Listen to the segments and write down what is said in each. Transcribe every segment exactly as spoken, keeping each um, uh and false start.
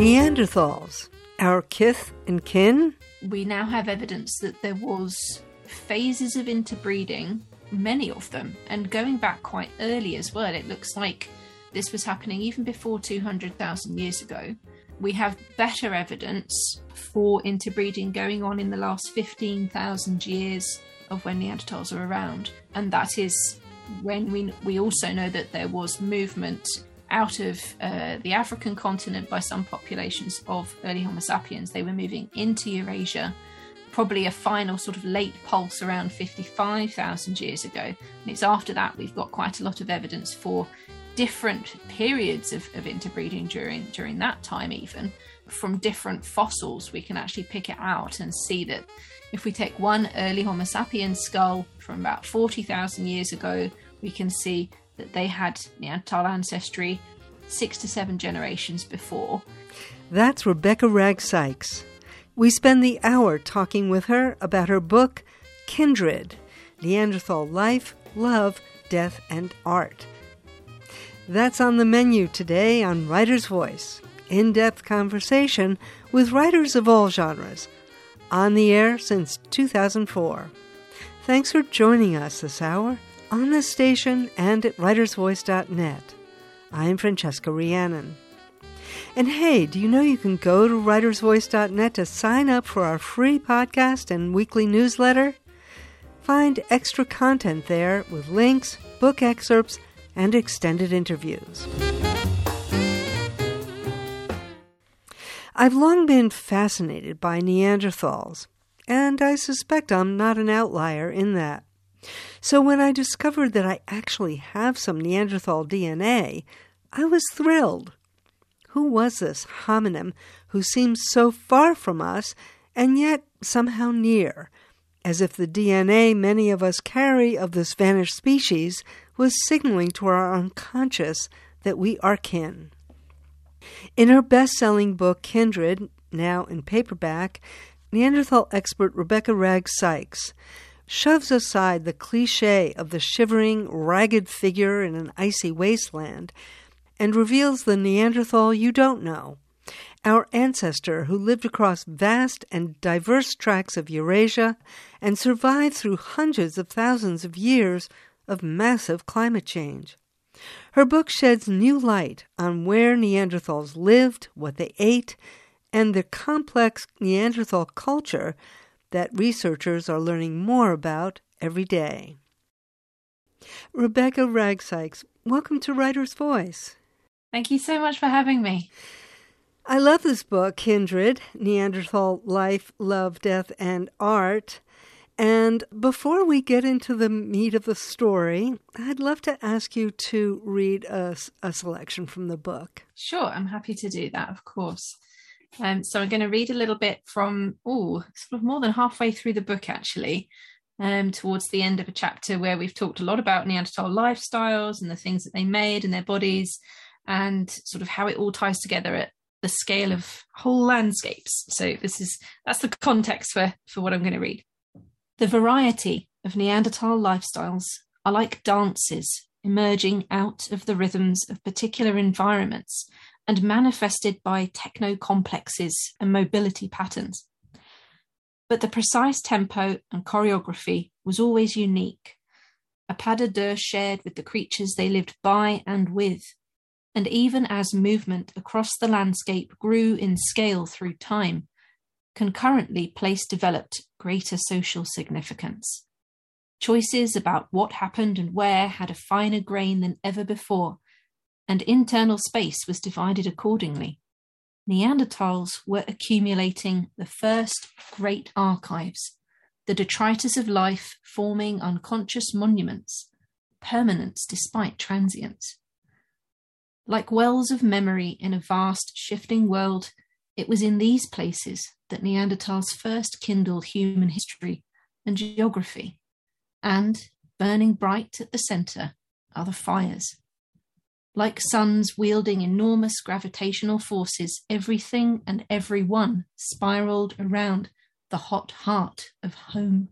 Neanderthals, our kith and kin? We now have evidence that there was phases of interbreeding, many of them, and going back quite early as well. It looks like this was happening even before two hundred thousand years ago. We have better evidence for interbreeding going on in the last fifteen thousand years of when Neanderthals are around. And that is when we we also know that there was movement out of uh, the African continent by some populations of early Homo sapiens. They were moving into Eurasia, probably a final sort of late pulse around fifty-five thousand years ago. And it's after that we've got quite a lot of evidence for different periods of, of interbreeding during, during that time even. From different fossils, we can actually pick it out and see that if we take one early Homo sapiens skull from about forty thousand years ago, we can see that they had Neanderthal ancestry six to seven generations before. That's Rebecca Ragg-Sykes. We spend the hour talking with her about her book, Kindred, Neanderthal Life, Love, Death, and Art. That's on the menu today on Writer's Voice, in-depth conversation with writers of all genres, on the air since two thousand four. Thanks for joining us this hour on this station and at writers voice dot net. I'm Francesca Rhiannon. And hey, do you know you can go to writers voice dot net to sign up for our free podcast and weekly newsletter? Find extra content there with links, book excerpts, and extended interviews. I've long been fascinated by Neanderthals, and I suspect I'm not an outlier in that. So when I discovered that I actually have some Neanderthal D N A, I was thrilled. Who was this hominin who seemed so far from us and yet somehow near, as if the D N A many of us carry of this vanished species was signaling to our unconscious that we are kin? In her best-selling book, Kindred, now in paperback, Neanderthal expert Rebecca Ragg-Sykes shoves aside the cliché of the shivering, ragged figure in an icy wasteland and reveals the Neanderthal you don't know, our ancestor who lived across vast and diverse tracts of Eurasia and survived through hundreds of thousands of years of massive climate change. Her book sheds new light on where Neanderthals lived, what they ate, and the complex Neanderthal culture that researchers are learning more about every day. Rebecca Ragg-Sykes, welcome to Writer's Voice. Thank you so much for having me. I love this book, Kindred, Neanderthal Life, Love, Death, and Art. And before we get into the meat of the story, I'd love to ask you to read a, a selection from the book. Sure, I'm happy to do that, of course. Um, so I'm going to read a little bit from, oh, sort of more than halfway through the book, actually, um, towards the end of a chapter where we've talked a lot about Neanderthal lifestyles and the things that they made and their bodies and sort of how it all ties together at the scale of whole landscapes. So this is that's the context for, for what I'm going to read. The variety of Neanderthal lifestyles are like dances emerging out of the rhythms of particular environments and manifested by techno-complexes and mobility patterns. But the precise tempo and choreography was always unique, a pas de deux shared with the creatures they lived by and with, and even as movement across the landscape grew in scale through time, concurrently place developed greater social significance. Choices about what happened and where had a finer grain than ever before, and internal space was divided accordingly. Neanderthals were accumulating the first great archives, the detritus of life forming unconscious monuments, permanence despite transience. Like wells of memory in a vast, shifting world, it was in these places that Neanderthals first kindled human history and geography, and, burning bright at the centre, are the fires. Like suns wielding enormous gravitational forces, everything and everyone spiralled around the hot heart of home.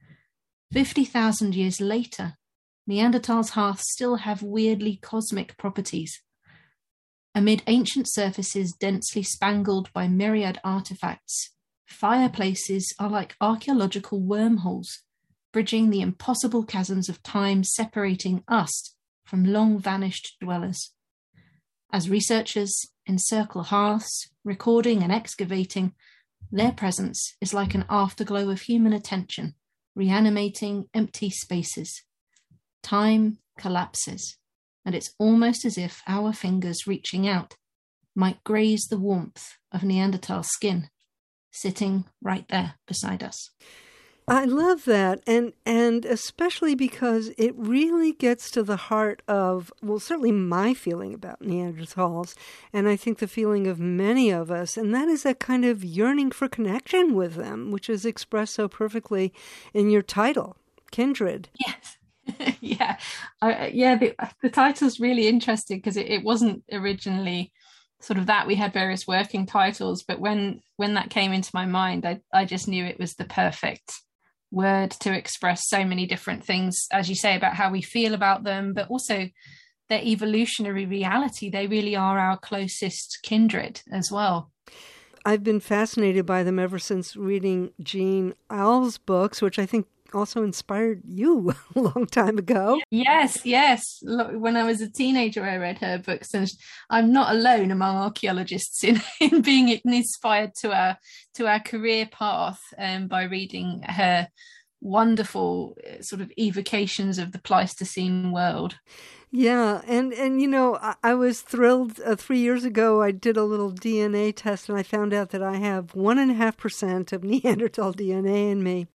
Fifty thousand years later, Neanderthals' hearths still have weirdly cosmic properties. Amid ancient surfaces densely spangled by myriad artifacts, fireplaces are like archaeological wormholes, bridging the impossible chasms of time separating us from long-vanished dwellers. As researchers encircle hearths, recording and excavating, their presence is like an afterglow of human attention, reanimating empty spaces. Time collapses, and it's almost as if our fingers reaching out might graze the warmth of Neanderthal skin, sitting right there beside us. I love that, and and especially because it really gets to the heart of, well, certainly my feeling about Neanderthals, and I think the feeling of many of us, and that is that kind of yearning for connection with them, which is expressed so perfectly in your title, Kindred. Yes. yeah, uh, yeah. The, the title's really interesting because it, it wasn't originally sort of that. We had various working titles, but when when that came into my mind, I I just knew it was the perfect word to express so many different things, as you say, about how we feel about them, but also their evolutionary reality. They really are our closest kindred as well. I've been fascinated by them ever since reading Jean Alves' books, which I think also inspired you a long time ago. Yes, yes. When I was a teenager, I read her books, and I'm not alone among archaeologists in, in being inspired to our to our career path um, by reading her wonderful sort of evocations of the Pleistocene world. Yeah, and, and you know, I, I was thrilled. Uh, three years ago, I did a little D N A test, and I found out that I have one and a half percent of Neanderthal D N A in me.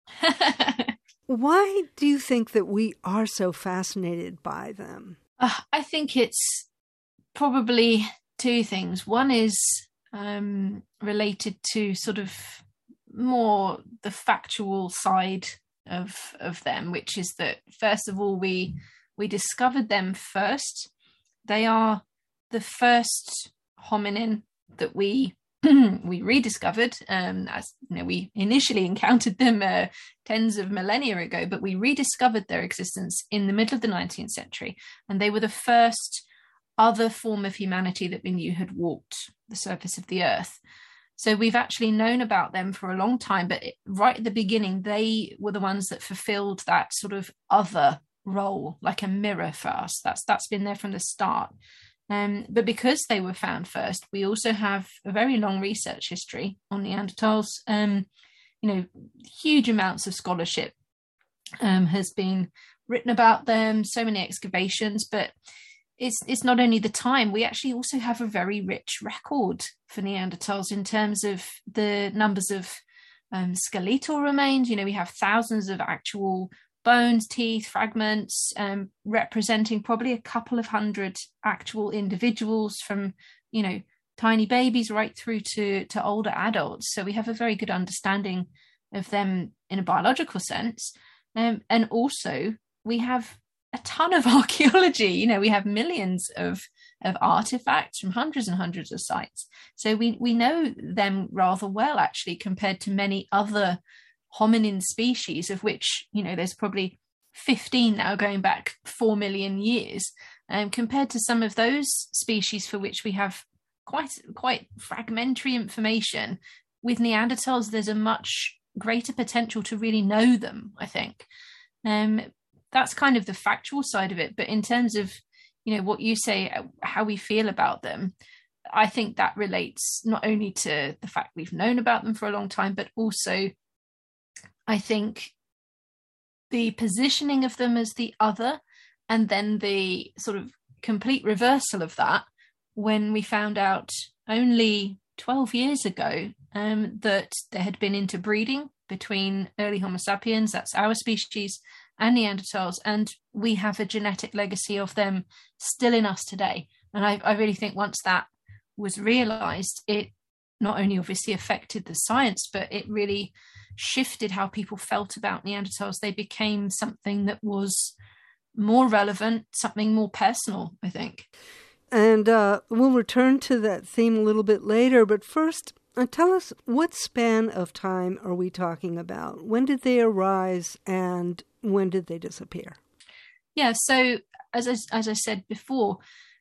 Why do you think that we are so fascinated by them? Uh, I think it's probably two things. One is um, related to sort of more the factual side of of them, which is that, first of all, we we discovered them first. They are the first hominin that we we rediscovered, um, as you know, we initially encountered them uh, tens of millennia ago, but we rediscovered their existence in the middle of the nineteenth century, and they were the first other form of humanity that we knew had walked the surface of the earth. So we've actually known about them for a long time, but it, right at the beginning, they were the ones that fulfilled that sort of other role, like a mirror for us. That's that's been there from the start. Um, but because they were found first, we also have a very long research history on Neanderthals. Um, you know, huge amounts of scholarship um, has been written about them, so many excavations, but it's it's not only the time, we actually also have a very rich record for Neanderthals in terms of the numbers of um, skeletal remains. You know, we have thousands of actual bones, teeth, fragments, um, representing probably a couple of hundred actual individuals, from, you know, tiny babies right through to, to older adults. So we have a very good understanding of them in a biological sense. Um, and also we have a ton of archaeology. You know, we have millions of, of artifacts from hundreds and hundreds of sites. So we, we know them rather well, actually, compared to many other hominin species, of which, you know, there's probably fifteen now going back four million years, um, compared to some of those species for which we have quite quite fragmentary information. With Neanderthals, there's a much greater potential to really know them, I think. Um, that's kind of the factual side of it. But in terms of, you know, what you say, how we feel about them, I think that relates not only to the fact we've known about them for a long time, but also I think the positioning of them as the other, and then the sort of complete reversal of that when we found out only twelve years ago um, that there had been interbreeding between early Homo sapiens, that's our species, and Neanderthals, and we have a genetic legacy of them still in us today. And I, I really think once that was realised, it not only obviously affected the science, but it really shifted how people felt about Neanderthals. They became something that was more relevant, something more personal, I think. And uh, we'll return to that theme a little bit later, but first, uh, tell us, what span of time are we talking about? When did they arise, and when did they disappear? Yeah, so as I, as I said before,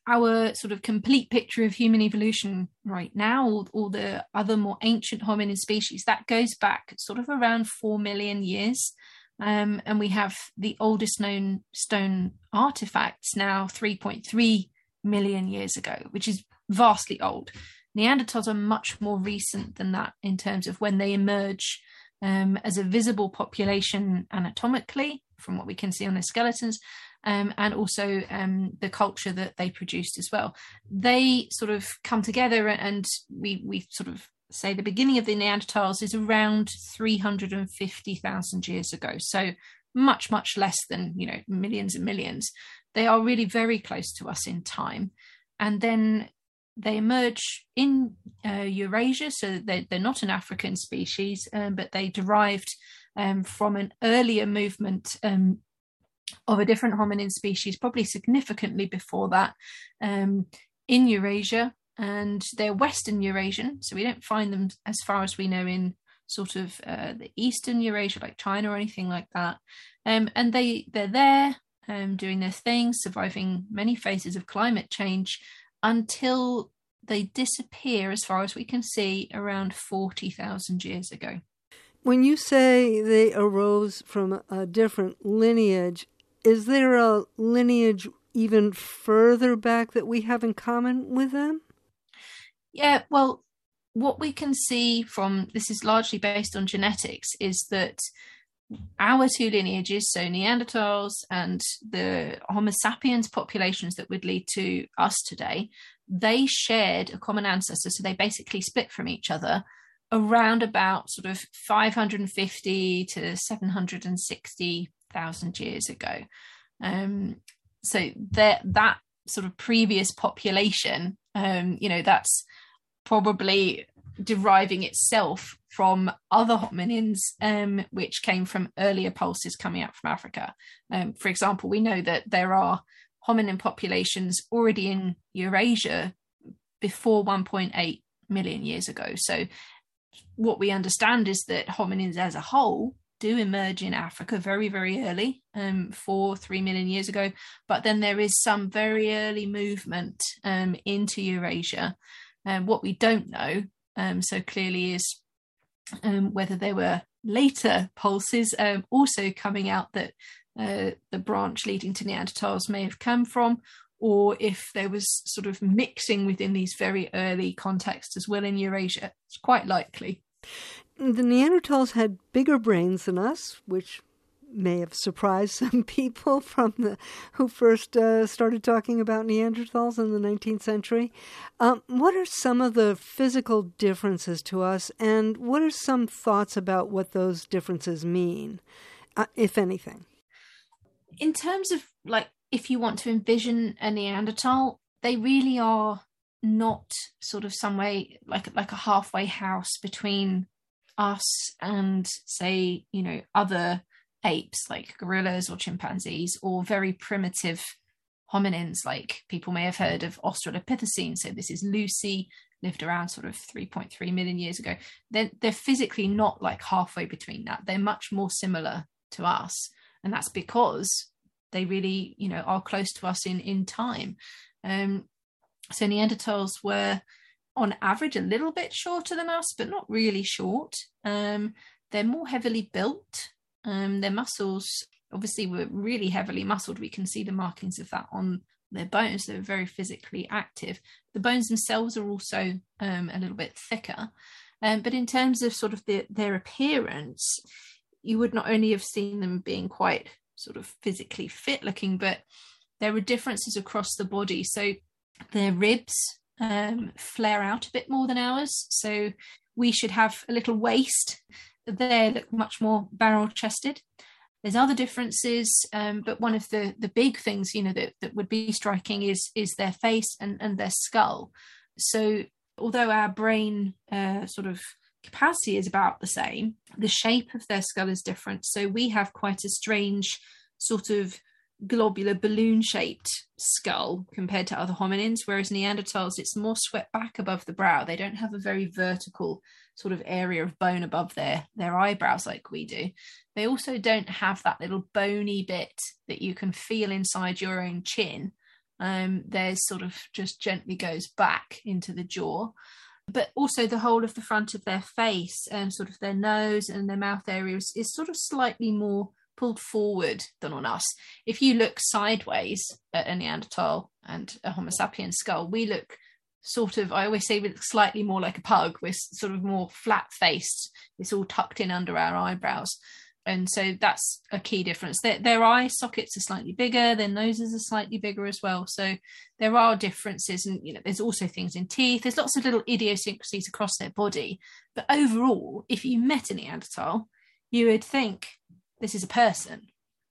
our sort of complete picture of human evolution right now, or, or the other more ancient hominin species, that goes back sort of around four million years. Um, and we have the oldest known stone artifacts now three point three million years ago, which is vastly old. Neanderthals are much more recent than that in terms of when they emerge um, as a visible population anatomically, from what we can see on their skeletons, um, and also um, the culture that they produced as well. They sort of come together, and we we sort of say the beginning of the Neanderthals is around three hundred fifty thousand years ago. So much, much less than, you know, millions and millions. They are really very close to us in time. And then they emerge in uh, Eurasia, so they're, they're not an African species, um, but they derived um, from an earlier movement um, of a different hominin species, probably significantly before that, um, in Eurasia. And they're Western Eurasian, so we don't find them, as far as we know, in sort of uh, the Eastern Eurasia, like China or anything like that. Um, and they, they're there um, doing their thing, surviving many phases of climate change, until they disappear, as far as we can see, around forty thousand years ago. When you say they arose from a different lineage, is there a lineage even further back that we have in common with them? Yeah, well, what we can see from, this is largely based on genetics, is that our two lineages, so Neanderthals and the Homo sapiens populations that would lead to us today, they shared a common ancestor. So they basically split from each other around about sort of five hundred fifty to seven hundred sixty thousand years ago. Um, so that that sort of previous population, um, you know, that's probably deriving itself from other hominins, um, which came from earlier pulses coming out from Africa. Um, for example, we know that there are hominin populations already in Eurasia before one point eight million years ago. So what we understand is that hominins as a whole do emerge in Africa very, very early, um, four, three million years ago. But then there is some very early movement um, into Eurasia. And um, what we don't know um, so clearly is um, whether there were later pulses um, also coming out that uh, the branch leading to Neanderthals may have come from, or if there was sort of mixing within these very early contexts as well in Eurasia. It's quite likely. The Neanderthals had bigger brains than us, which may have surprised some people from the who first uh, started talking about Neanderthals in the nineteenth century. Um, what are some of the physical differences to us, and what are some thoughts about what those differences mean, uh, if anything? In terms of, like, if you want to envision a Neanderthal, they really are not sort of some way like like a halfway house between us and, say, you know, other apes like gorillas or chimpanzees, or very primitive hominins like people may have heard of Australopithecine. So this is Lucy, lived around sort of three point three million years ago. They're, they're physically not like halfway between that. They're much more similar to us. And that's because they really, you know, are close to us in, in time. Um, so Neanderthals were on average a little bit shorter than us, but not really short. Um, they're more heavily built. Um, their muscles obviously were really heavily muscled. We can see the markings of that on their bones. They're very physically active. The bones themselves are also um, a little bit thicker. Um, but in terms of sort of the, their appearance, you would not only have seen them being quite sort of physically fit looking, but there were differences across the body. So their ribs um, flare out a bit more than ours. So we should have a little waist. They look much more barrel-chested. There's other differences, um, but one of the, the big things, you know, that, that would be striking is is their face and, and their skull. So although our brain uh, sort of capacity is about the same, the shape of their skull is different. So we have quite a strange sort of globular balloon-shaped skull compared to other hominins, whereas Neanderthals, it's more swept back above the brow. They don't have a very vertical sort of area of bone above their, their eyebrows like we do. They also don't have that little bony bit that you can feel inside your own chin, Um, theirs sort of just gently goes back into the jaw. But also the whole of the front of their face and sort of their nose and their mouth area is, is sort of slightly more pulled forward than on us. If you look sideways at a Neanderthal and a Homo sapiens skull, we look sort of, I always say we look slightly more like a pug. We're sort of more flat-faced. It's all tucked in under our eyebrows. And so that's a key difference. Their, their eye sockets are slightly bigger, their noses are slightly bigger as well. So there are differences, and you know, there's also things in teeth. There's lots of little idiosyncrasies across their body. But overall, if you met a Neanderthal, you would think this is a person.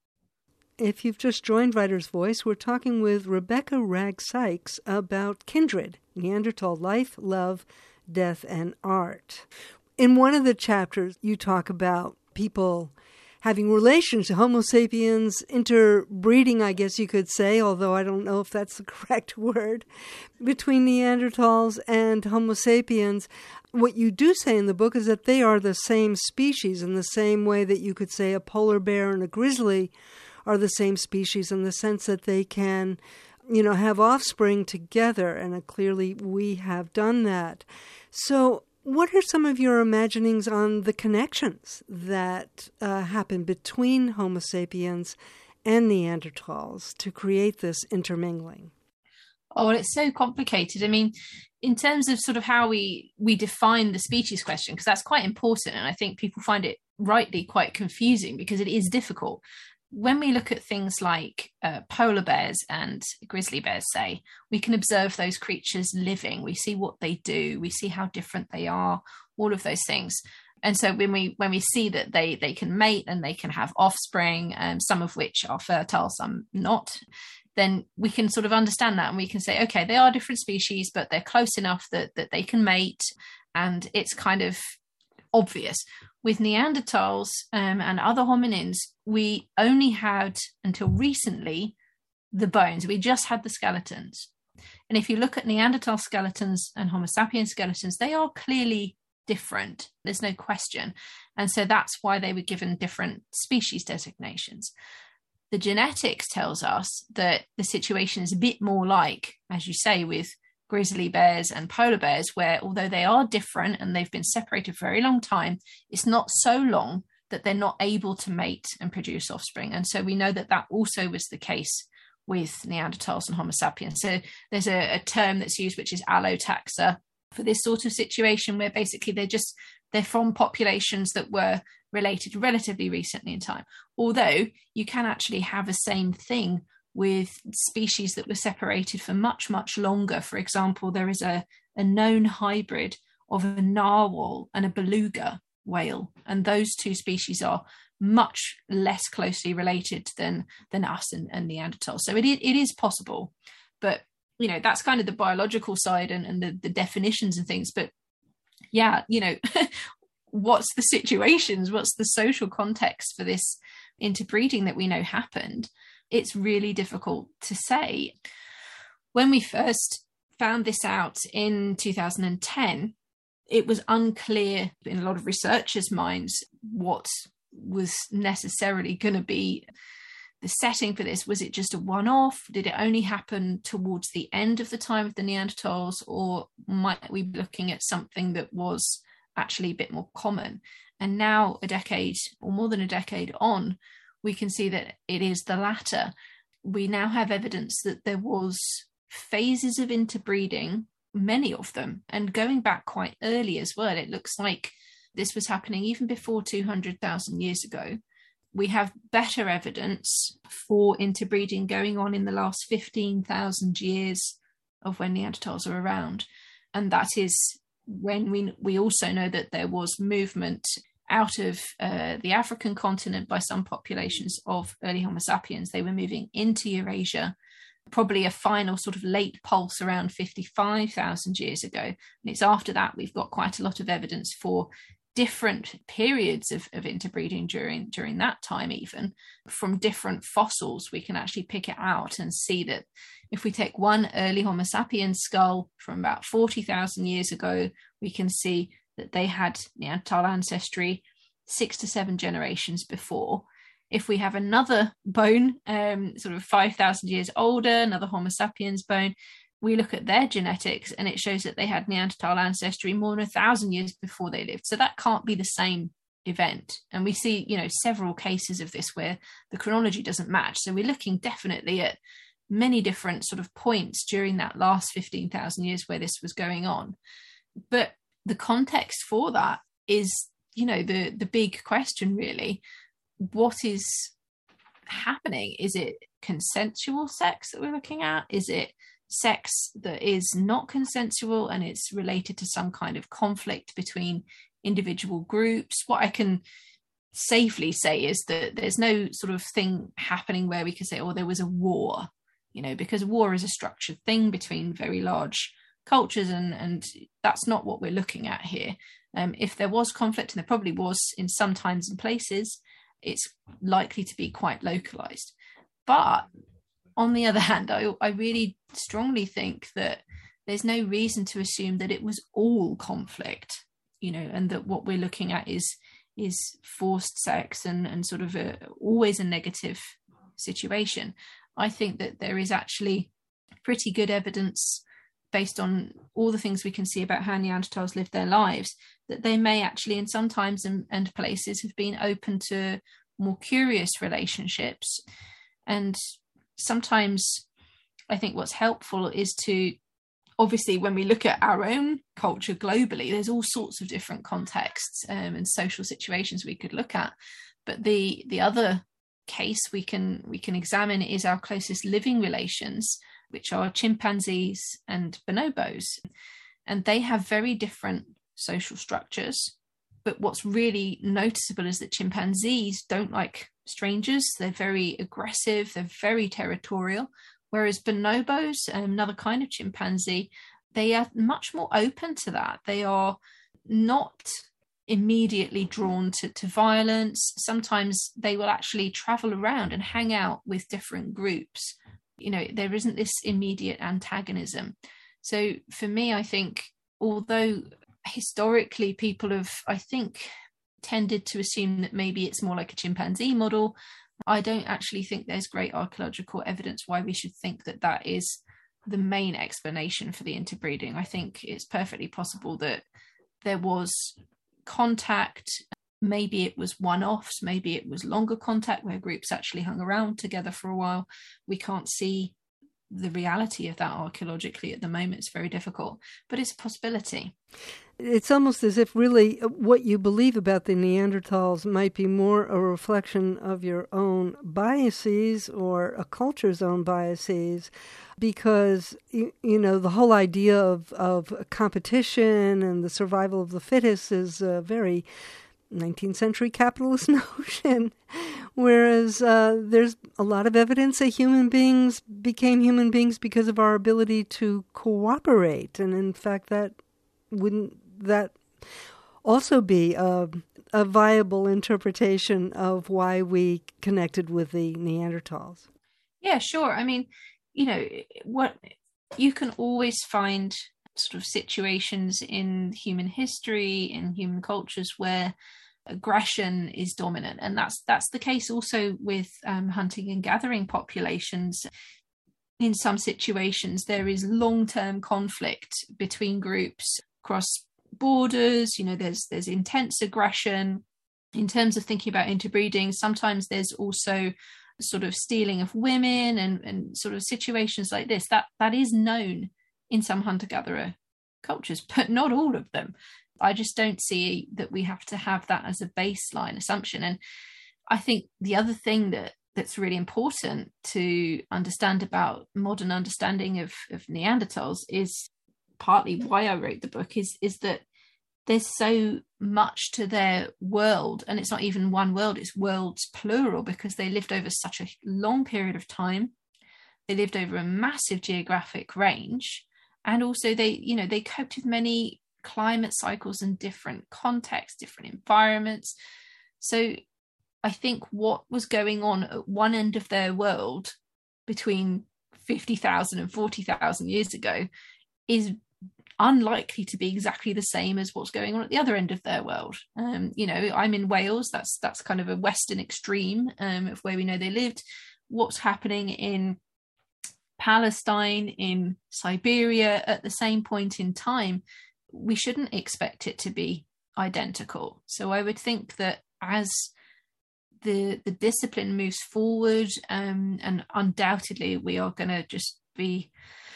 If you've just joined Writer's Voice, we're talking with Rebecca Wragg-Sykes about Kindred, Neanderthal life, love, death, and art. In one of the chapters, you talk about people having relations, Homo sapiens interbreeding, I guess you could say, although I don't know if that's the correct word, between Neanderthals and Homo sapiens. What you do say in the book is that they are the same species, in the same way that you could say a polar bear and a grizzly are the same species, in the sense that they can, you know, have offspring together, and clearly we have done that. So what are some of your imaginings on the connections that uh, happen between Homo sapiens and Neanderthals to create this intermingling? Oh, well, it's so complicated. I mean, in terms of sort of how we, we define the species question, because that's quite important, and I think people find it rightly quite confusing because it is difficult. When we look at things like uh, polar bears and grizzly bears, say, we can observe those creatures living. We see what they do. We see how different they are, all of those things. And so when we when we see that they, they can mate and they can have offspring, um, some of which are fertile, some not, then we can sort of understand that, and we can say, okay, they are different species, but they're close enough that, that they can mate, and it's kind of obvious. With Neanderthals um, and other hominins, we only had, until recently, the bones. We just had the skeletons. And if you look at Neanderthal skeletons and Homo sapiens skeletons, they are clearly different. There's no question. And so that's why they were given different species designations. The genetics tells us that the situation is a bit more like, as you say, with grizzly bears and polar bears, where although they are different and they've been separated for a very long time, it's not so long that they're not able to mate and produce offspring. And so we know that that also was the case with Neanderthals and Homo sapiens. So there's a, a term that's used, which is allotaxa, for this sort of situation where basically they're just, they're from populations that were related relatively recently in time. Although you can actually have the same thing with species that were separated for much, much longer. For example, there is a, a known hybrid of a narwhal and a beluga whale, and those two species are much less closely related than than us and, and Neanderthals. So it, it is possible, but you know, that's kind of the biological side and, and the, the definitions and things. But yeah, you know, what's the situations, what's the social context for this interbreeding that we know happened? It's really difficult to say. When we first found this out in two thousand ten, it was unclear in a lot of researchers' minds what was necessarily going to be the setting for this. Was it just a one-off? Did it only happen towards the end of the time of the Neanderthals, or might we be looking at something that was actually a bit more common? And now, a decade or more than a decade on, we can see that it is the latter. We now have evidence that there was phases of interbreeding, many of them, and going back quite early as well. It looks like this was happening even before two hundred thousand years ago. We have better evidence for interbreeding going on in the last fifteen thousand years of when Neanderthals are around. And that is when we, we also know that there was movement out of uh, the African continent by some populations of early Homo sapiens. They were moving into Eurasia, probably a final sort of late pulse around fifty-five thousand years ago. And it's after that we've got quite a lot of evidence for different periods of, of interbreeding during, during that time. Even from different fossils, we can actually pick it out and see that if we take one early Homo sapiens skull from about forty thousand years ago, we can see that they had Neanderthal ancestry six to seven generations before. If we have another bone, um, sort of five thousand years older, another Homo sapiens bone, we look at their genetics and it shows that they had Neanderthal ancestry more than a thousand years before they lived. So that can't be the same event. And we see, you know, several cases of this where the chronology doesn't match. So we're looking definitely at many different sort of points during that last fifteen thousand years where this was going on. But the context for that is, you know, the the big question really. What is happening? Is it consensual sex that we're looking at? Is it sex that is not consensual and it's related to some kind of conflict between individual groups? What I can safely say is that there's no sort of thing happening where we can say, oh, there was a war, you know, because war is a structured thing between very large cultures, and and that's not what we're looking at here. Um, if there was conflict, and there probably was in some times and places, it's likely to be quite localized. But on the other hand, I, I really strongly think that there's no reason to assume that it was all conflict, you know, and that what we're looking at is is forced sex and, and sort of a, always a negative situation. I think that there is actually pretty good evidence based on all the things we can see about how Neanderthals lived their lives, that they may actually in some times and, and places have been open to more curious relationships. And sometimes I think what's helpful is to, obviously when we look at our own culture globally, there's all sorts of different contexts um, and social situations we could look at. But the the other case we can we can examine is our closest living relations, which are chimpanzees and bonobos. And they have very different social structures. But what's really noticeable is that chimpanzees don't like strangers. They're very aggressive. They're very territorial. Whereas bonobos, another kind of chimpanzee, they are much more open to that. They are not immediately drawn to, to violence. Sometimes they will actually travel around and hang out with different groups. You know, there isn't this immediate antagonism. So for me, I think, although historically people have, I think, tended to assume that maybe it's more like a chimpanzee model, I don't actually think there's great archaeological evidence why we should think that that is the main explanation for the interbreeding. I think it's perfectly possible that there was contact, maybe it was one-offs, maybe it was longer contact where groups actually hung around together for a while. We can't see the reality of that archaeologically at the moment. It's very difficult, but it's a possibility. It's almost as if really what you believe about the Neanderthals might be more a reflection of your own biases or a culture's own biases, because, you, you know, the whole idea of, of competition and the survival of the fittest is a very nineteenth century capitalist notion, whereas uh, there's a lot of evidence that human beings became human beings because of our ability to cooperate. And in fact, that wouldn't that also be a, a viable interpretation of why we connected with the Neanderthals? Yeah, sure. I mean, you know, what you can always find sort of situations in human history, in human cultures, where aggression is dominant, and that's that's the case also with um, hunting and gathering populations. In some situations, there is long-term conflict between groups across borders. You know, there's there's intense aggression. In terms of thinking about interbreeding, sometimes there's also sort of stealing of women and and sort of situations like this. That that is known in some hunter-gatherer cultures, but not all of them. I just don't see that we have to have that as a baseline assumption. And I think the other thing that that's really important to understand about modern understanding of, of Neanderthals is partly why I wrote the book, is, is that there's so much to their world, and it's not even one world, it's worlds plural, because they lived over such a long period of time. They lived over a massive geographic range. And also they, you know, they coped with many climate cycles and different contexts, different environments. So I think what was going on at one end of their world between fifty thousand and forty thousand years ago is unlikely to be exactly the same as what's going on at the other end of their world. Um, you know, I'm in Wales. That's that's kind of a western extreme um, of where we know they lived. What's happening in Palestine, in Siberia at the same point in time, we shouldn't expect it to be identical. So I would think that as the the discipline moves forward, um, and undoubtedly we are going to just be,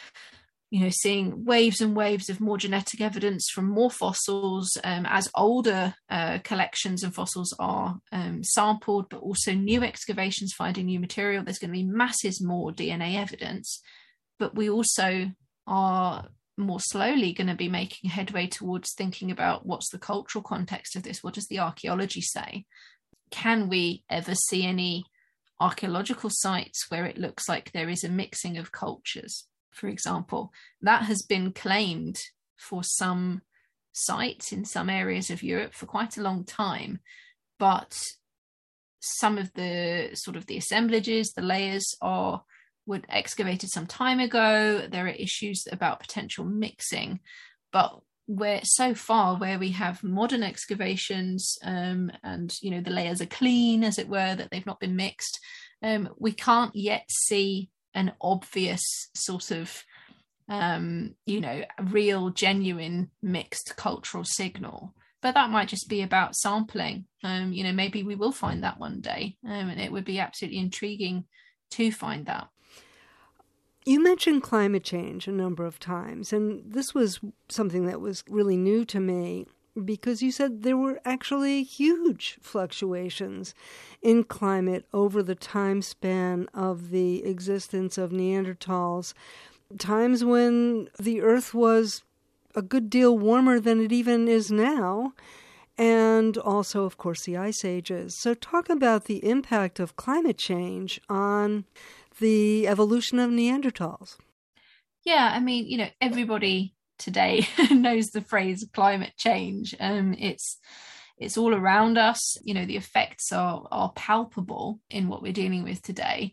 you know, seeing waves and waves of more genetic evidence from more fossils um, as older uh, collections and fossils are um, sampled, but also new excavations finding new material. There's going to be masses more D N A evidence, but we also are more slowly going to be making headway towards thinking about what's the cultural context of this? What does the archaeology say? Can we ever see any archaeological sites where it looks like there is a mixing of cultures? For example, that has been claimed for some sites in some areas of Europe for quite a long time, but some of the sort of the assemblages, the layers are were excavated some time ago. There are issues about potential mixing, but where so far where we have modern excavations um, and, you know, the layers are clean, as it were, that they've not been mixed, um, we can't yet see an obvious sort of, um, you know, real, genuine mixed cultural signal. But that might just be about sampling. Um, you know, maybe we will find that one day, um, and it would be absolutely intriguing to find that. You mentioned climate change a number of times, and this was something that was really new to me, because you said there were actually huge fluctuations in climate over the time span of the existence of Neanderthals, times when the Earth was a good deal warmer than it even is now, and also, of course, the ice ages. So talk about the impact of climate change on the evolution of Neanderthals. Yeah, I mean, you know, everybody today knows the phrase climate change. Um, it's it's all around us. You know, the effects are are palpable in what we're dealing with today.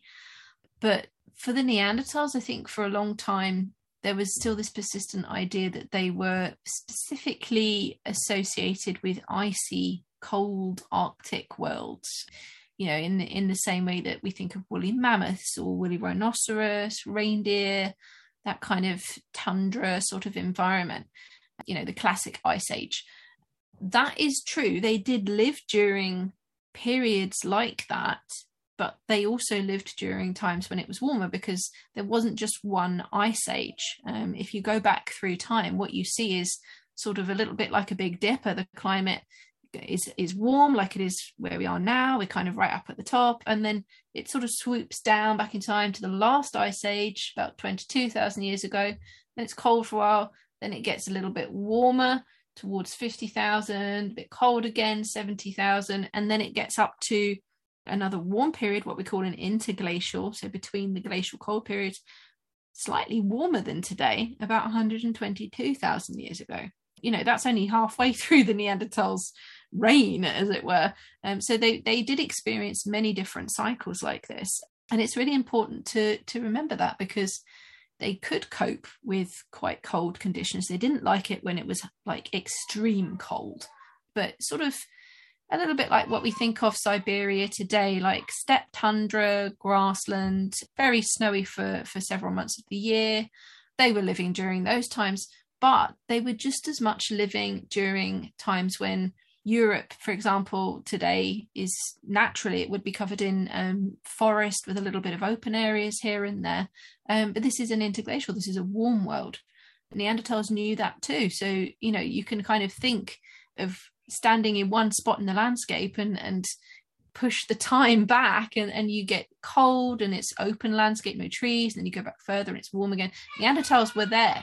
But for the Neanderthals, I think for a long time, there was still this persistent idea that they were specifically associated with icy, cold Arctic worlds. You know, in the, in the same way that we think of woolly mammoths or woolly rhinoceros, reindeer, that kind of tundra sort of environment, you know, the classic ice age. That is true. They did live during periods like that, but they also lived during times when it was warmer, because there wasn't just one ice age. Um, if you go back through time, what you see is sort of a little bit like a Big Dipper. The climate is is warm like it is where we are now. We're kind of right up at the top, and then it sort of swoops down back in time to the last ice age about twenty-two thousand years ago. Then it's cold for a while, then it gets a little bit warmer towards fifty thousand, a bit cold again, seventy thousand, and then it gets up to another warm period, what we call an interglacial, so between the glacial cold periods, slightly warmer than today, about one hundred twenty-two thousand years ago. You know, that's only halfway through the Neanderthals' reign, as it were. Um, so they, they did experience many different cycles like this. And it's really important to, to remember that, because they could cope with quite cold conditions. They didn't like it when it was like extreme cold, but sort of a little bit like what we think of Siberia today, like steppe tundra, grassland, very snowy for, for several months of the year. They were living during those times, but they were just as much living during times when Europe, for example, today is naturally, it would be covered in um, forest with a little bit of open areas here and there. Um, but this is an interglacial, this is a warm world. Neanderthals knew that too. So, you know, you can kind of think of standing in one spot in the landscape and, and push the time back, and, and you get cold and it's open landscape, no trees, and then you go back further and it's warm again. Neanderthals were there.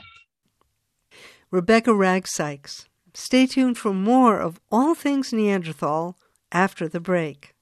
Rebecca Ragg-Sykes. Stay tuned for more of All Things Neanderthal after the break.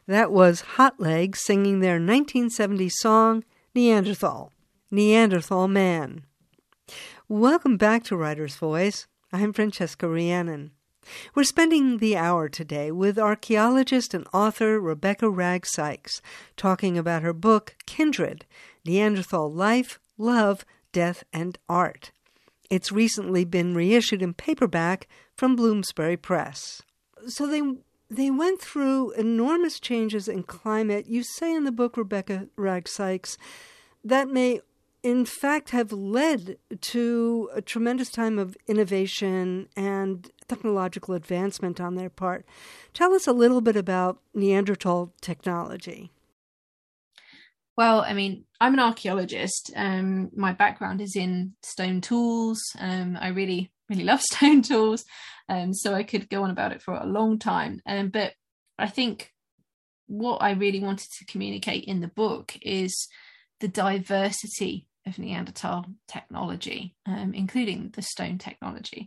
That was Hot Legs singing their nineteen seventy song, Neanderthal, Neanderthal Man. Welcome back to Writer's Voice. I'm Francesca Rhiannon. We're spending the hour today with archaeologist and author Rebecca Wragg-Sykes, talking about her book, Kindred, Neanderthal Life, Love, Death, and Art. It's recently been reissued in paperback from Bloomsbury Press. So they they went through enormous changes in climate. You say in the book, Rebecca Wragg-Sykes, that may in fact have led to a tremendous time of innovation and technological advancement on their part. Tell us a little bit about Neanderthal technology. Well, I mean, I'm an archaeologist. Um, my background is in stone tools. Um, I really, really love stone tools. Um, so I could go on about it for a long time. Um, but I think what I really wanted to communicate in the book is the diversity of Neanderthal technology, um, including the stone technology.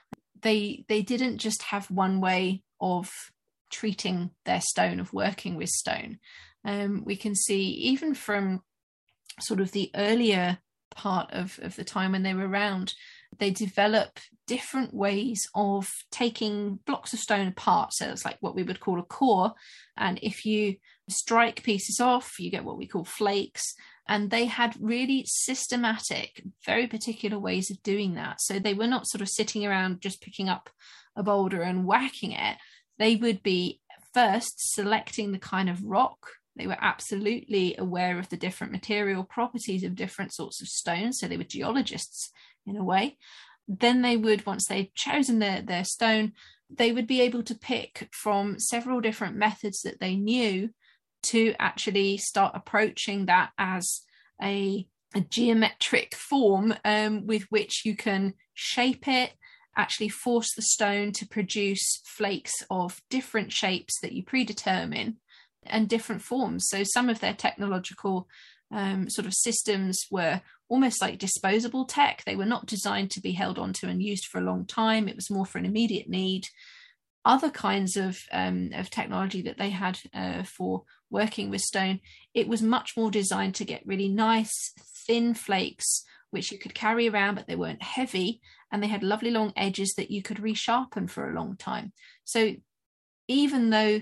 They they didn't just have one way of treating their stone, of working with stone. Um, we can see even from sort of the earlier part of, of the time when they were around, they develop different ways of taking blocks of stone apart. So it's like what we would call a core. And if you strike pieces off, you get what we call flakes. And they had really systematic, very particular ways of doing that. So they were not sort of sitting around just picking up a boulder and whacking it. They would be first selecting the kind of rock. They were absolutely aware of the different material properties of different sorts of stones. So they were geologists in a way. Then they would, once they'd chosen their, their stone, they would be able to pick from several different methods that they knew to actually start approaching that as a, a geometric form um, with which you can shape it, actually force the stone to produce flakes of different shapes that you predetermine and different forms. So some of their technological um, sort of systems were almost like disposable tech. They were not designed to be held onto and used for a long time. It was more for an immediate need. Other kinds of um, of technology that they had uh, for working with stone, it was much more designed to get really nice, thin flakes, which you could carry around, but they weren't heavy, and they had lovely long edges that you could resharpen for a long time. So even though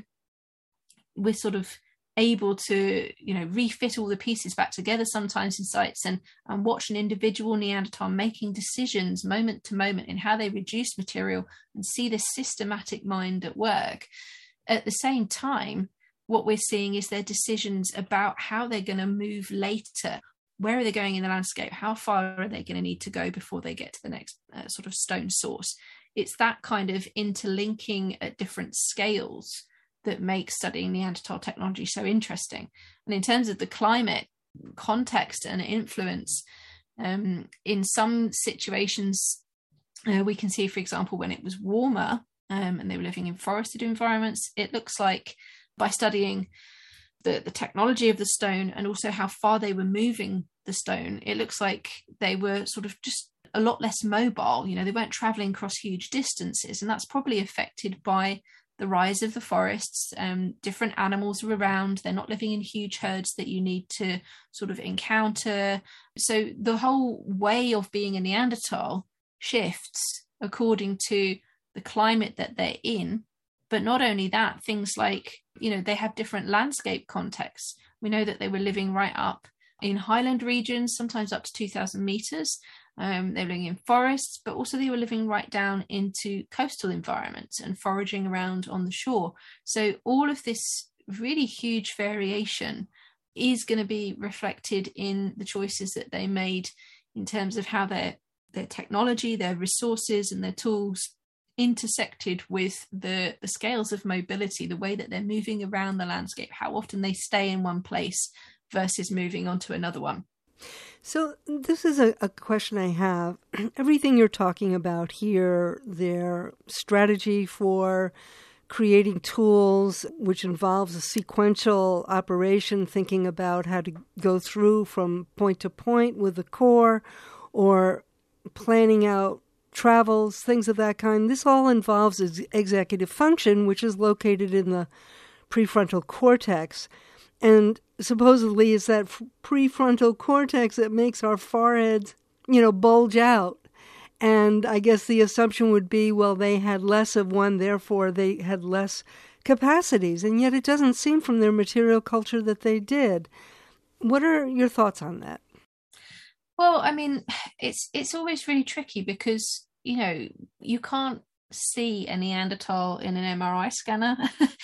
we're sort of able to, you know, refit all the pieces back together sometimes in sites and, and watch an individual Neanderthal making decisions moment to moment in how they reduce material and see this systematic mind at work. At the same time, what we're seeing is their decisions about how they're going to move later. Where are they going in the landscape? How far are they going to need to go before they get to the next uh, sort of stone source? It's that kind of interlinking at different scales that makes studying Neanderthal technology so interesting. And in terms of the climate context and influence, um, in some situations, uh, we can see, for example, when it was warmer um, and they were living in forested environments, it looks like by studying the, the technology of the stone and also how far they were moving the stone, it looks like they were sort of just a lot less mobile. You know, they weren't traveling across huge distances, and that's probably affected by the rise of the forests. Um, different animals are around. They're not living in huge herds that you need to sort of encounter. So the whole way of being a Neanderthal shifts according to the climate that they're in. But not only that, things like, you know, they have different landscape contexts. We know that they were living right up in highland regions, sometimes up to two thousand meters. Um, they were living in forests, but also they were living right down into coastal environments and foraging around on the shore. So all of this really huge variation is going to be reflected in the choices that they made in terms of how their their technology, their resources and their tools intersected with the, the scales of mobility, the way that they're moving around the landscape, how often they stay in one place versus moving on to another one. So this is a, a question I have. Everything you're talking about here, their strategy for creating tools, which involves a sequential operation, thinking about how to go through from point to point with the core, or planning out travels, things of that kind. This all involves ex- executive function, which is located in the prefrontal cortex. And supposedly it's that prefrontal cortex that makes our foreheads, you know, bulge out. And I guess the assumption would be, well, they had less of one, therefore they had less capacities. And yet it doesn't seem from their material culture that they did. What are your thoughts on that? Well, I mean, it's it's always really tricky because, you know, you can't see a Neanderthal in an M R I scanner.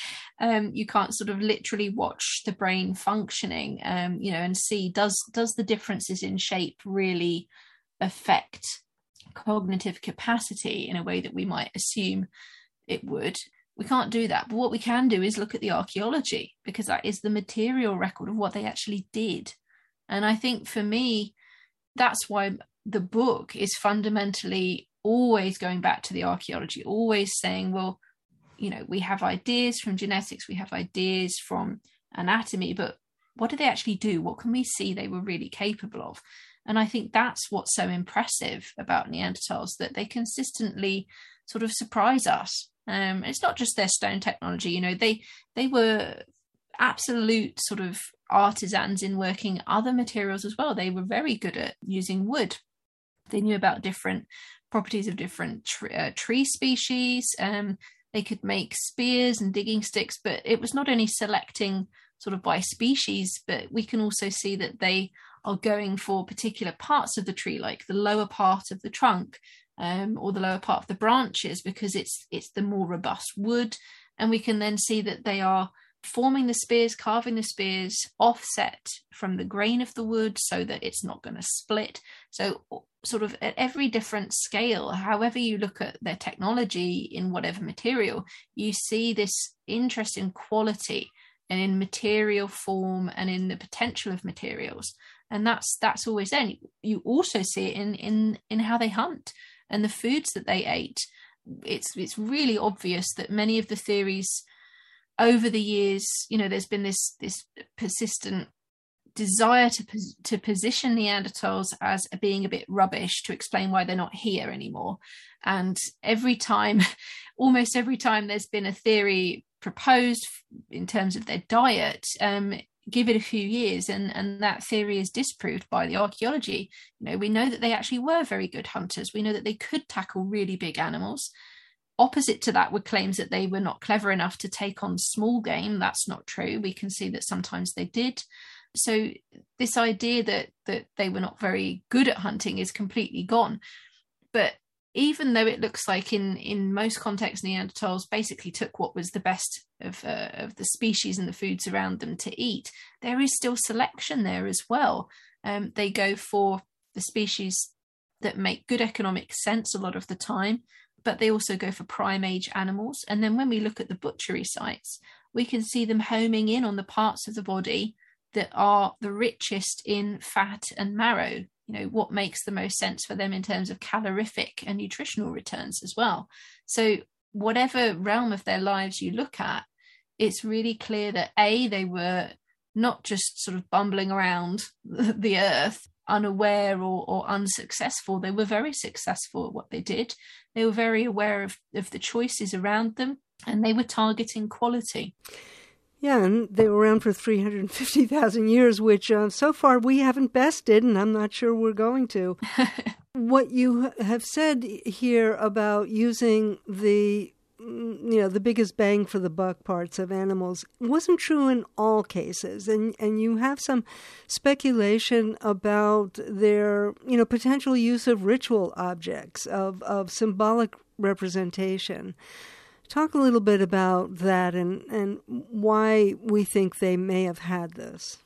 um, you can't sort of literally watch the brain functioning, um, you know, and see does does the differences in shape really affect cognitive capacity in a way that we might assume it would. We can't do that. But what we can do is look at the archaeology, because that is the material record of what they actually did. And I think for me, that's why the book is fundamentally always going back to the archaeology, always saying, well, you know, we have ideas from genetics, we have ideas from anatomy, but what do they actually do? What can we see they were really capable of? And I think that's what's so impressive about Neanderthals, that they consistently sort of surprise us. Um, it's not just their stone technology, you know, they they were absolute sort of artisans in working other materials as well. They were very good at using wood. They knew about different properties of different tr- uh, tree species. Um, they could make spears and digging sticks, but it was not only selecting sort of by species, but we can also see that they are going for particular parts of the tree, like the lower part of the trunk, um, or the lower part of the branches, because it's it's the more robust wood. And we can then see that they are forming the spears, carving the spears offset from the grain of the wood so that it's not going to split. So sort of at every different scale, however you look at their technology in whatever material, you see this interest in quality and in material form and in the potential of materials. And that's that's always there. You also see it in in in how they hunt and the foods that they ate. It's it's really obvious that many of the theories over the years, you know, there's been this this persistent desire to to position Neanderthals as being a bit rubbish, to explain why they're not here anymore. And every time, almost every time there's been a theory proposed in terms of their diet, um, give it a few years and, and that theory is disproved by the archaeology. You know, we know that they actually were very good hunters. We know that they could tackle really big animals. Opposite to that were claims that they were not clever enough to take on small game. That's not true. We can see that sometimes they did. So this idea that that they were not very good at hunting is completely gone. But even though it looks like in, in most contexts, Neanderthals basically took what was the best of, uh, of the species and the foods around them to eat, there is still selection there as well. Um, they go for the species that make good economic sense a lot of the time, but they also go for prime age animals. And then when we look at the butchery sites, we can see them homing in on the parts of the body that are the richest in fat and marrow. You know, what makes the most sense for them in terms of calorific and nutritional returns as well. So whatever realm of their lives you look at, it's really clear that A, they were not just sort of bumbling around the earth, unaware or, or unsuccessful. They were very successful at what they did. They were very aware of, of the choices around them, and they were targeting quality. Yeah, and they were around for three hundred fifty thousand years, which uh, so far we haven't bested, and I'm not sure we're going to. What you have said here about using the, you know, the biggest bang for the buck parts of animals wasn't true in all cases. And, and you have some speculation about their, you know, potential use of ritual objects, of, of symbolic representation. Talk a little bit about that and, and why we think they may have had this.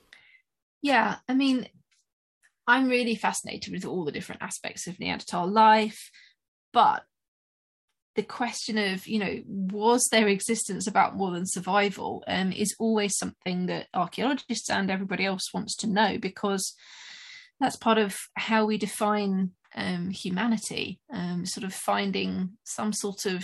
Yeah, I mean, I'm really fascinated with all the different aspects of Neanderthal life, but the question of, you know, was their existence about more than survival um, is always something that archaeologists and everybody else wants to know, because that's part of how we define um, humanity, um, sort of finding some sort of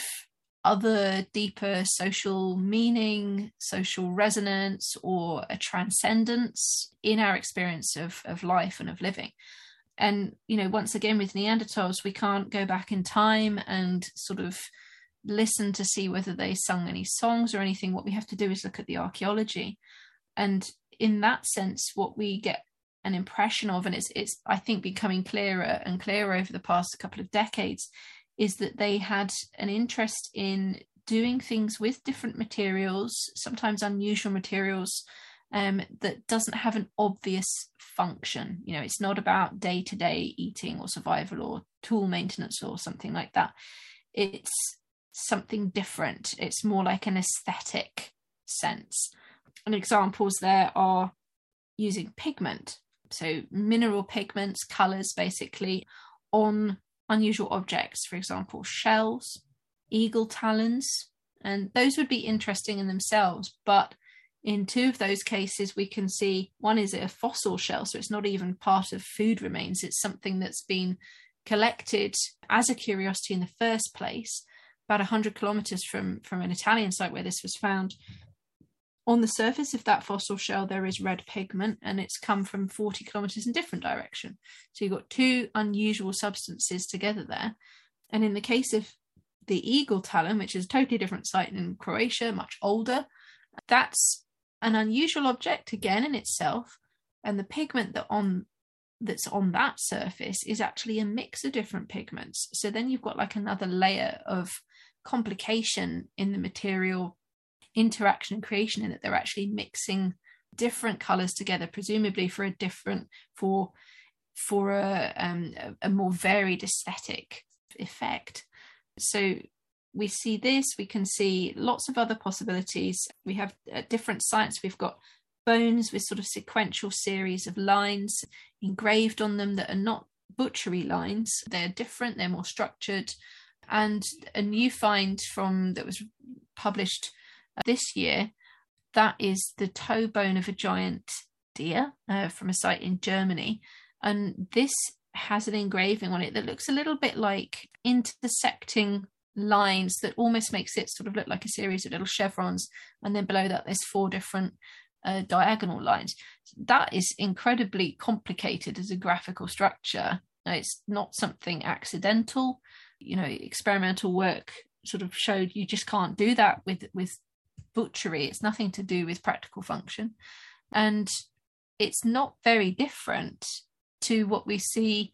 other deeper social meaning, social resonance, or a transcendence in our experience of, of life and of living. And, you know, once again with Neanderthals, we can't go back in time and sort of listen to see whether they sung any songs or anything. What we have to do is look at the archaeology. And in that sense, what we get an impression of, and it's, it's I think, becoming clearer and clearer over the past couple of decades, is that they had an interest in doing things with different materials, sometimes unusual materials, um, that doesn't have an obvious function. You know, it's not about day-to-day eating or survival or tool maintenance or something like that. It's something different. It's more like an aesthetic sense. And examples there are using pigment, so mineral pigments, colours basically, on unusual objects, for example, shells, eagle talons, and those would be interesting in themselves. But in two of those cases, we can see one is a fossil shell, so it's not even part of food remains. It's something that's been collected as a curiosity in the first place, about one hundred kilometres from, from an Italian site where this was found. On the surface of that fossil shell, there is red pigment, and it's come from forty kilometres in different direction. So you've got two unusual substances together there. And in the case of the eagle talon, which is a totally different site in Croatia, much older, that's an unusual object again in itself. And the pigment that on that's on that surface is actually a mix of different pigments. So then you've got like another layer of complication in the material interaction and creation, in that they're actually mixing different colors together, presumably for a different for for a um, a more varied aesthetic effect. So we see this, we can see lots of other possibilities. We have at different sites, we've got bones with sort of sequential series of lines engraved on them that are not butchery lines. They're different, they're more structured. And a new find from that was published this year, that is the toe bone of a giant deer uh, from a site in Germany. And this has an engraving on it that looks a little bit like intersecting lines that almost makes it sort of look like a series of little chevrons. And then below that, there's four different uh, diagonal lines. That is incredibly complicated as a graphical structure. Now, it's not something accidental. You know, experimental work sort of showed you just can't do that with, with butchery. It's nothing to do with practical function. And it's not very different to what we see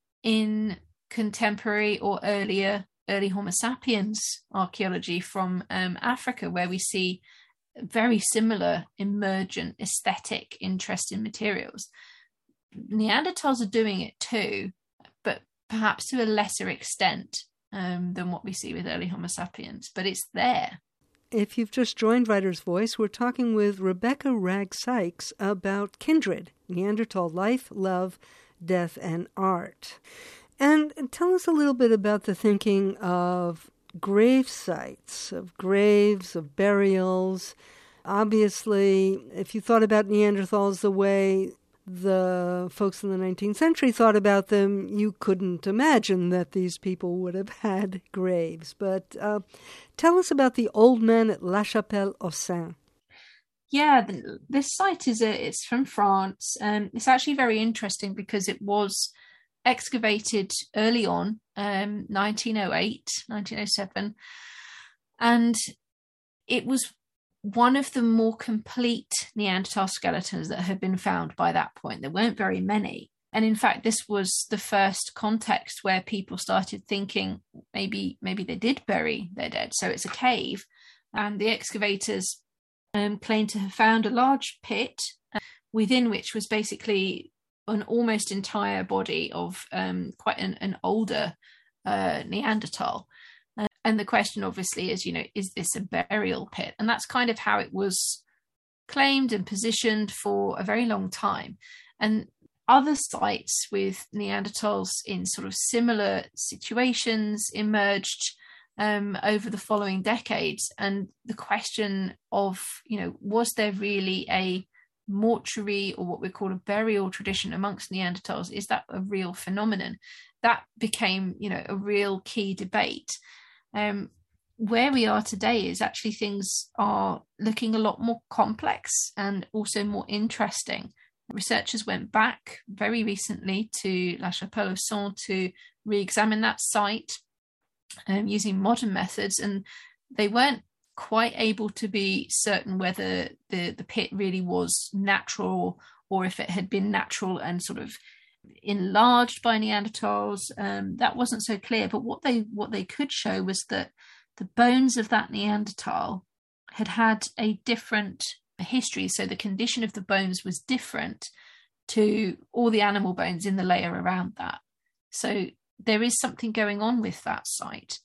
in contemporary or earlier early Homo sapiens archaeology from um, Africa, where we see very similar emergent aesthetic interest in materials. Neanderthals are doing it too, but perhaps to a lesser extent um, than what we see with early Homo sapiens, but it's there. If you've just joined Writer's Voice, we're talking with Rebecca Wragg-Sykes about Kindred, Neanderthal life, love, death, and art. And tell us a little bit about the thinking of grave sites, of graves, of burials. Obviously, if you thought about Neanderthals the way the folks in the nineteenth century thought about them, you couldn't imagine that these people would have had graves. But uh, tell us about the old men at La Chapelle-aux-Saints. Yeah, this site is a, it's from France, and it's actually very interesting because it was excavated early on, um, nineteen oh eight, nineteen oh seven, and it was one of the more complete Neanderthal skeletons that had been found by that point. There weren't very many. And in fact, this was the first context where people started thinking maybe maybe they did bury their dead. So it's a cave, and the excavators um, claimed to have found a large pit uh, within which was basically an almost entire body of um, quite an, an older uh, Neanderthal. Uh, and the question obviously is, you know, is this a burial pit? And that's kind of how it was claimed and positioned for a very long time. And other sites with Neanderthals in sort of similar situations emerged um, over the following decades. And the question of, you know, was there really a mortuary or what we call a burial tradition amongst Neanderthals? Is that a real phenomenon? That became, you know, a real key debate. Um, where we are today is actually things are looking a lot more complex and also more interesting. Researchers went back very recently to La Chapelle-aux-Saints to re-examine that site. um, using modern methods, and they weren't quite able to be certain whether the, the pit really was natural or if it had been natural and sort of enlarged by Neanderthals. Um, that wasn't so clear, but what they what they could show was that the bones of that Neanderthal had had a different history. So the condition of the bones was different to all the animal bones in the layer around that. So there is something going on with that site.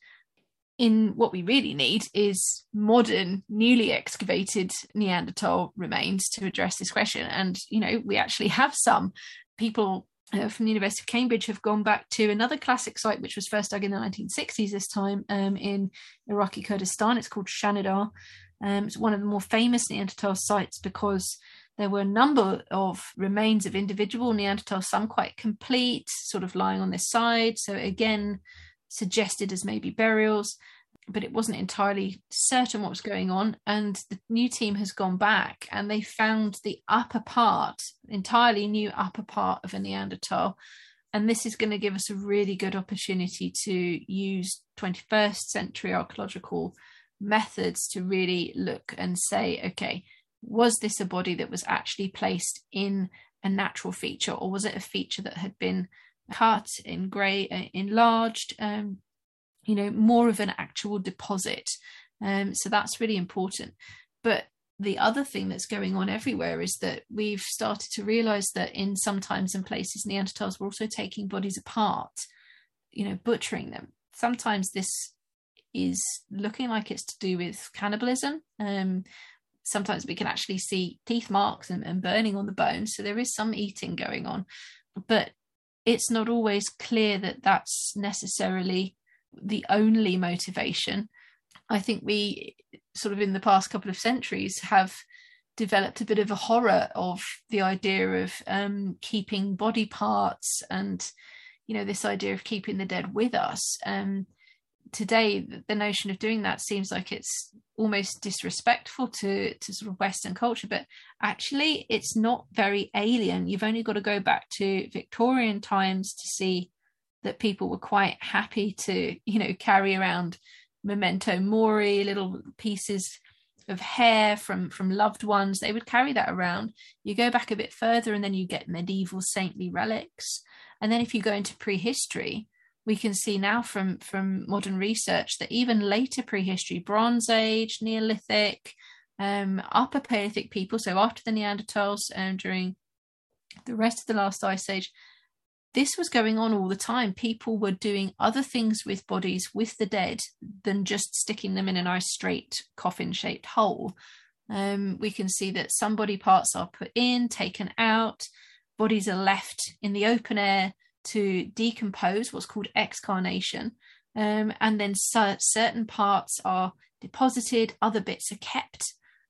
In what we really need is modern, newly excavated Neanderthal remains to address this question. And, you know, we actually have some. People uh, from the University of Cambridge have gone back to another classic site, which was first dug in the nineteen sixties, this time um, in Iraqi Kurdistan. It's called Shanidar. Um, it's one of the more famous Neanderthal sites because there were a number of remains of individual Neanderthals, some quite complete, sort of lying on their side. So again, suggested as maybe burials, but it wasn't entirely certain what was going on. And the new team has gone back and they found the upper part, entirely new upper part of a Neanderthal. And this is going to give us a really good opportunity to use twenty-first century archaeological methods to really look and say, okay, was this a body that was actually placed in a natural feature, or was it a feature that had been cut, in grey, uh, enlarged, um, you know, more of an actual deposit? Um, so that's really important. But the other thing that's going on everywhere is that we've started to realise that in some times and places, Neanderthals were also taking bodies apart, you know, butchering them. Sometimes this is looking like it's to do with cannibalism. Um, sometimes we can actually see teeth marks and, and burning on the bones. So there is some eating going on, but it's not always clear that that's necessarily the only motivation. I think we sort of in the past couple of centuries have developed a bit of a horror of the idea of um, keeping body parts and, you know, this idea of keeping the dead with us. Um, today, the notion of doing that seems like it's almost disrespectful to, to sort of Western culture, but actually it's not very alien. You've only got to go back to Victorian times to see that people were quite happy to, you know, carry around memento mori, little pieces of hair from, from loved ones. They would carry that around. You go back a bit further and then you get medieval saintly relics. And then if you go into prehistory, we can see now from, from modern research that even later prehistory, Bronze Age, Neolithic, um, Upper Paleolithic people, so after the Neanderthals and um, during the rest of the last ice age, this was going on all the time. People were doing other things with bodies, with the dead, than just sticking them in a nice straight coffin-shaped hole. Um, we can see that some body parts are put in, taken out, bodies are left in the open air to decompose, what's called excarnation, um, and then c- certain parts are deposited, other bits are kept,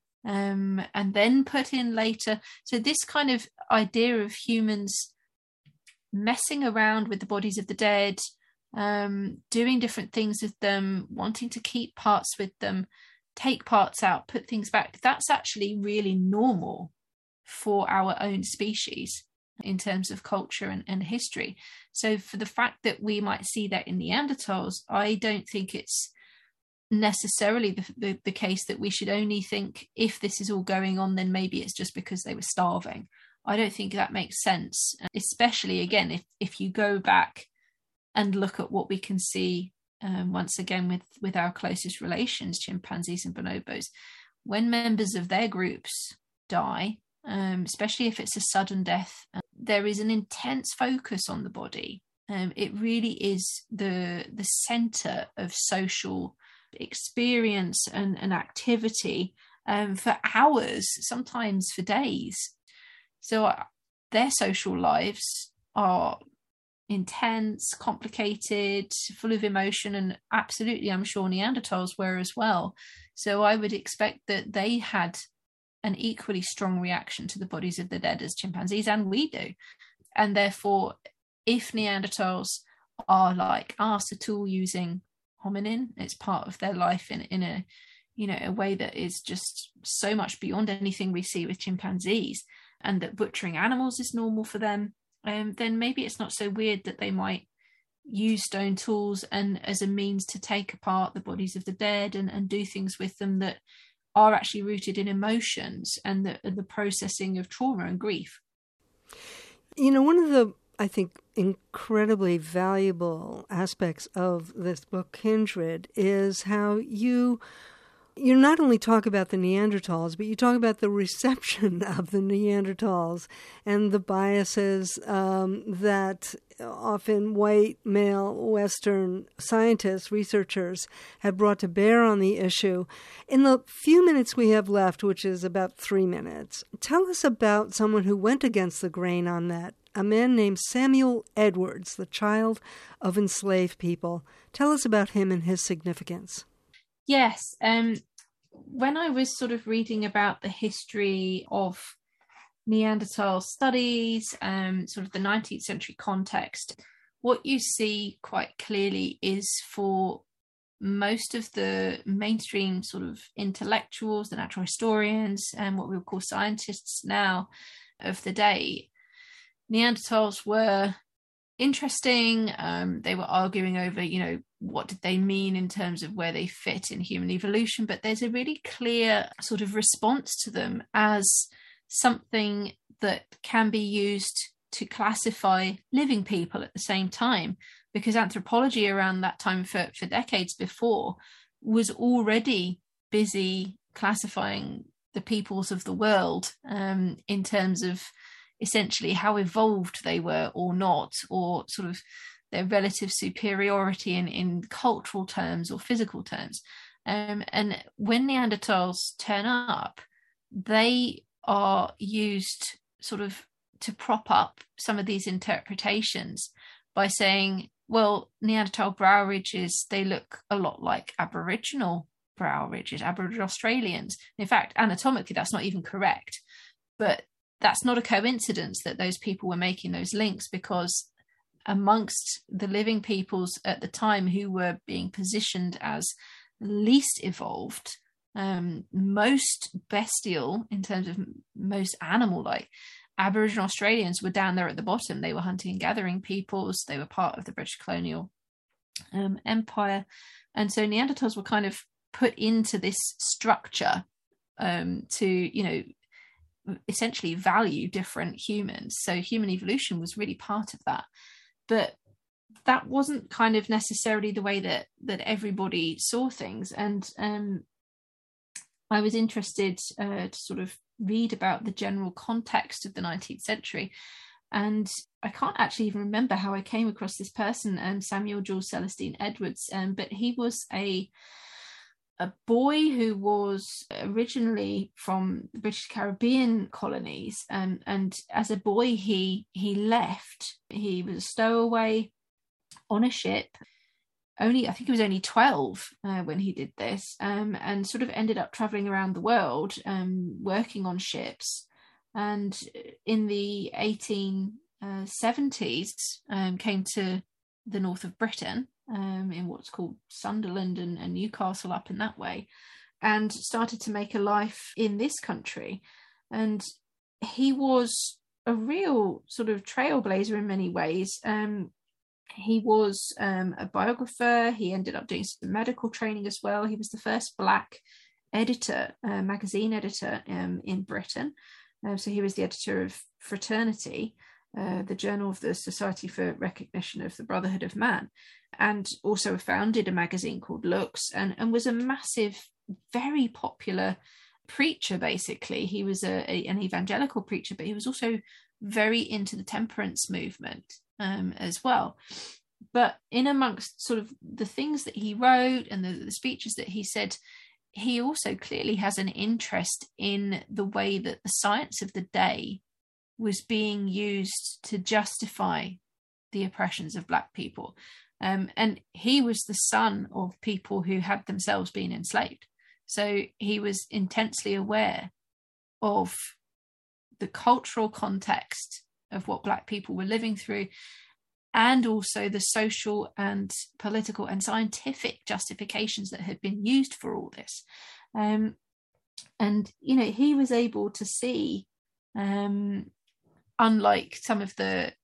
um, and then put in later. So this kind of idea of humans messing around with the bodies of the dead, um, doing different things with them, wanting to keep parts with them, take parts out, put things back, that's actually really normal for our own species in terms of culture and, and history. So for the fact that we might see that in Neanderthals, I don't think it's necessarily the, the, the case that we should only think if this is all going on, then maybe it's just because they were starving. I don't think that makes sense, especially, again, if, if you go back and look at what we can see um, once again with, with our closest relations, chimpanzees and bonobos. When members of their groups die, um, especially if it's a sudden death, uh, there is an intense focus on the body. Um, it really is the, the centre of social experience and, and activity um, for hours, sometimes for days. So uh, their social lives are intense, complicated, full of emotion, and absolutely, I'm sure Neanderthals were as well. So I would expect that they had an equally strong reaction to the bodies of the dead as chimpanzees, and we do. And therefore, if Neanderthals are like us, a tool using hominin, it's part of their life in, in a, you know, a way that is just so much beyond anything we see with chimpanzees, and that butchering animals is normal for them, um, then maybe it's not so weird that they might use stone tools and as a means to take apart the bodies of the dead and, and do things with them that are actually rooted in emotions and the, the processing of trauma and grief. You know, one of the, I think, incredibly valuable aspects of this book, Kindred, is how you you not only talk about the Neanderthals, but you talk about the reception of the Neanderthals and the biases um, that often white, male, Western scientists, researchers have brought to bear on the issue. In the few minutes we have left, which is about three minutes, tell us about someone who went against the grain on that, a man named Samuel Edwards, the child of enslaved people. Tell us about him and his significance. Yes. Um, when I was sort of reading about the history of Neanderthal studies, um, sort of the nineteenth century context, what you see quite clearly is for most of the mainstream sort of intellectuals, the natural historians, and what we would call scientists now of the day, Neanderthals were interesting. Um, they were arguing over, you know, what did they mean in terms of where they fit in human evolution, but there's a really clear sort of response to them as something that can be used to classify living people at the same time, because anthropology around that time for, for decades before was already busy classifying the peoples of the world um, in terms of essentially how evolved they were or not, or sort of their relative superiority in, in cultural terms or physical terms. Um, and when Neanderthals turn up, they are used sort of to prop up some of these interpretations by saying, well, Neanderthal brow ridges, they look a lot like Aboriginal brow ridges, Aboriginal Australians. In fact, anatomically, that's not even correct. But that's not a coincidence that those people were making those links, because amongst the living peoples at the time who were being positioned as least evolved, um, most bestial in terms of most animal-like, Aboriginal Australians were down there at the bottom. They were hunting and gathering peoples. They were part of the British colonial um, empire. And so Neanderthals were kind of put into this structure um, to, you know, essentially value different humans. So human evolution was really part of that. But that wasn't kind of necessarily the way that that everybody saw things. And um, I was interested uh, to sort of read about the general context of the nineteenth century. And I can't actually even remember how I came across this person, um, Samuel Jules Celestine Edwards, um, but he was a a boy who was originally from the British Caribbean colonies. And, and as a boy, he he left. He was a stowaway on a ship. Only, I think he was only twelve uh, when he did this, um, and sort of ended up traveling around the world, um, working on ships. And in the eighteen seventies, um, came to the north of Britain, um, in what's called Sunderland and, and Newcastle, up in that way, and started to make a life in this country. And he was a real sort of trailblazer in many ways. Um, he was um, a biographer. He ended up doing some medical training as well. He was the first Black editor, uh, magazine editor um, in Britain. Uh, so he was the editor of Fraternity, Uh, the journal of the Society for Recognition of the Brotherhood of Man, and also founded a magazine called Lux, and, and was a massive, very popular preacher, basically. He was a, a, an evangelical preacher, but he was also very into the temperance movement um, as well. But in amongst sort of the things that he wrote and the, the speeches that he said, he also clearly has an interest in the way that the science of the day was being used to justify the oppressions of Black people. Um, and he was the son of people who had themselves been enslaved. So he was intensely aware of the cultural context of what Black people were living through, and also the social and political and scientific justifications that had been used for all this. Um, and, you know, he was able to see, um, unlike some of the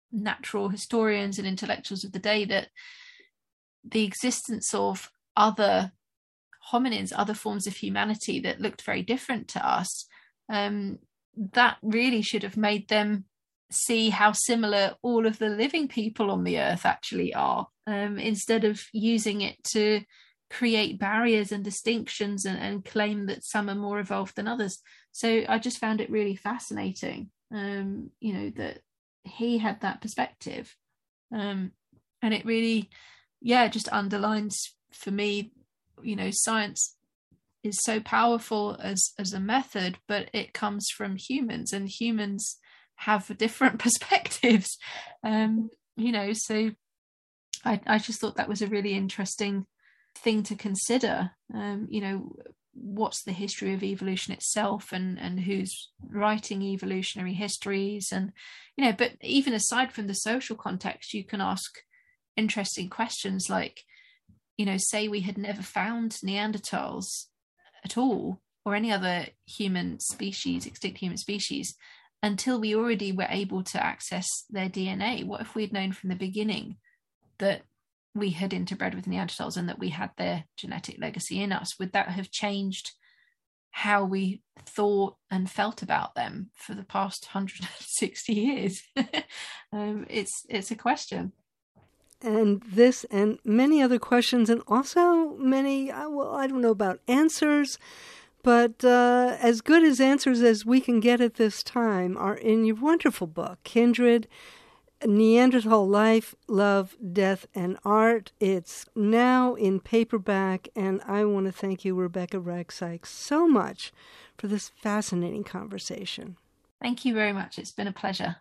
natural historians and intellectuals of the day that the existence of other hominids, other forms of humanity that looked very different to us, um, that really should have made them see how similar all of the living people on the earth actually are, um, instead of using it to create barriers and distinctions and, and claim that some are more evolved than others. So I just found it really fascinating, um, you know, that he had that perspective. Um, and it really, yeah, just underlines for me, you know, science is so powerful as, as a method, but it comes from humans, and humans have different perspectives, um, you know, so I, I just thought that was a really interesting thing to consider. Um, you know, what's the history of evolution itself, and, and who's writing evolutionary histories, and, you know, but even aside from the social context, you can ask interesting questions like, you know, say we had never found Neanderthals at all, or any other human species, extinct human species, until we already were able to access their D N A. What if we'd known from the beginning that we had interbred with Neanderthals and that we had their genetic legacy in us? Would that have changed how we thought and felt about them for the past one hundred sixty years? um, it's it's a question. And this and many other questions, and also many, well, I don't know about answers, but uh, as good as answers as we can get at this time are in your wonderful book, Kindred, Neanderthal Life, Love, Death, and Art. It's now in paperback, and I want to thank you, Rebecca Wragg-Sykes, so much for this fascinating conversation. Thank you very much. It's been a pleasure.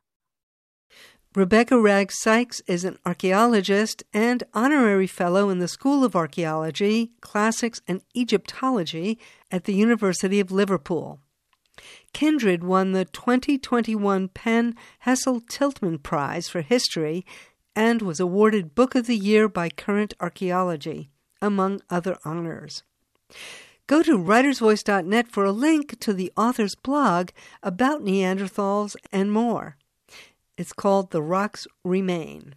Rebecca Wragg-Sykes is an archaeologist and honorary fellow in the School of Archaeology, Classics, and Egyptology at the University of Liverpool. Kindred won the twenty twenty-one Penn Hessel-Tiltman Prize for History and was awarded Book of the Year by Current Archaeology, among other honors. Go to writers voice dot net for a link to the author's blog about Neanderthals and more. It's called The Rocks Remain.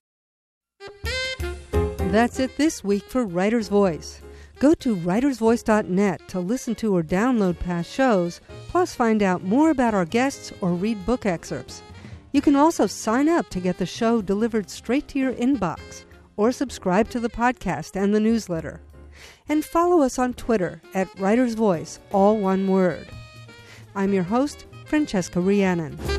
That's it this week for Writer's Voice. Go to writers voice dot net to listen to or download past shows, plus find out more about our guests or read book excerpts. You can also sign up to get the show delivered straight to your inbox, or subscribe to the podcast and the newsletter. And follow us on Twitter at Writer's Voice, all one word. I'm your host, Francesca Rhiannon.